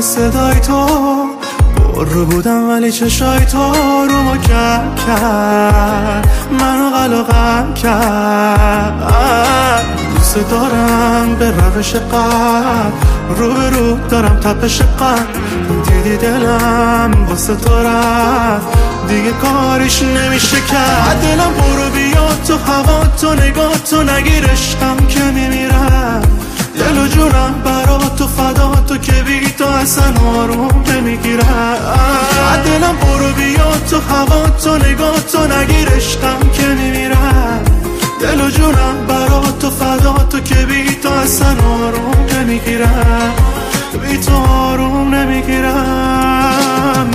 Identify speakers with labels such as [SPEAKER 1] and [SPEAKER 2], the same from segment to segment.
[SPEAKER 1] صدای تو برو بودم ولی چشای تو رو ما کرد منو قلقم کرد دوست دارم به روش قلب رو به رو دارم تپش قلب دیدی دلم واسه تو رفت دیگه کاریش نمیشه کرد دلم برو بیا تو هوا تو نگاه تو نگیر عشقم که میمیرم دل و جونم برا تو فدا تو که بی تو اصلا آروم نمیگیرم دلم برو بیا تو هوا تو نگاه تو نگیر عشقم که میمیرم دل و جونم برا تو فدا تو که بی تو اصلا آروم نمیگیرم بی تو آروم نمیگیرم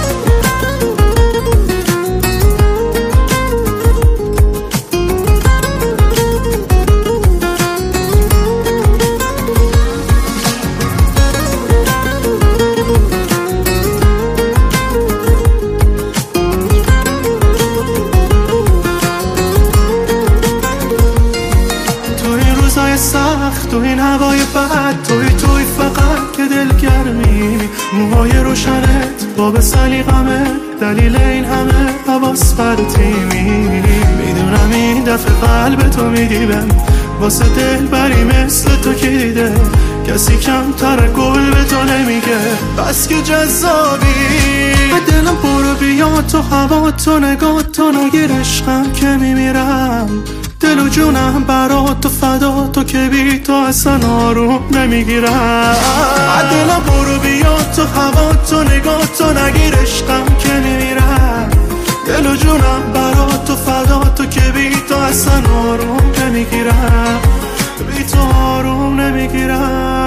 [SPEAKER 1] سخت تو این هوای بد توی فقط که دلگرمی موهای روشنت باب سلیقمه دلیل این همه حواس پرتیمی میدونم این دفعه قلب تو میدیبم واسه دل بری مثل تو که دیده کسی کمتر گل به تو نمیگه بس که جذابی دلم برو بیا تو هوا تو نگاه تو نگیر عشقم که میمیرم دل و جونم برا تو فدا تو که بی تو اصلا آروم نمیگیرم دلم برو بیا تو هوا تو نگاه تو نگیر عشقم که میمیرم دل و جونم برا تو فدا تو که بی تو اصلا آروم نمیگیرم بی تو آروم نمیگیرم